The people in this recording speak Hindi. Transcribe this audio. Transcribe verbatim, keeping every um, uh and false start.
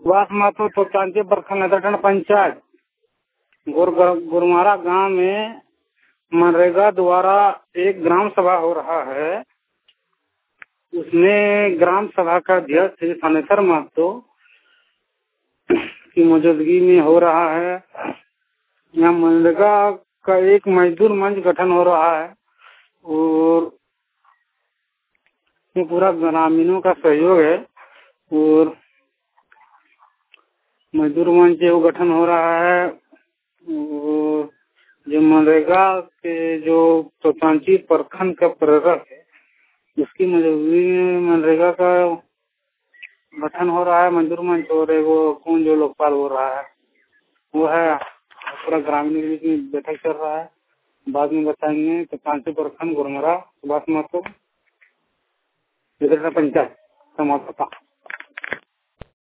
सुभाष महतो तो चांचे प्रखंड नटन पंचायत गुरमारा गांव में मनरेगा द्वारा एक ग्राम सभा हो रहा है। उसमें ग्राम सभा का अध्यक्ष श्री थानेश्वर महतो की मौजूदगी में हो रहा है। यहाँ मनरेगा का एक मजदूर मंच गठन हो रहा है और ये पूरा ग्रामीणों का सहयोग है और मजदूर मंच वो गठन हो रहा है। और जो मनरेगा के जो तोतांची प्रखंड का प्रेरक है उसकी मौजूदगी में मनरेगा का गठन हो रहा है। मजदूर मंच हो रहे वो कौन जो लोकपाल हो रहा है वो है। पूरा ग्रामीण के बीच में बैठक चल रहा है। बाद में बताएंगे तो पांच प्रखंड गुरमारा सुभाष महतो पंचायत समाप्त।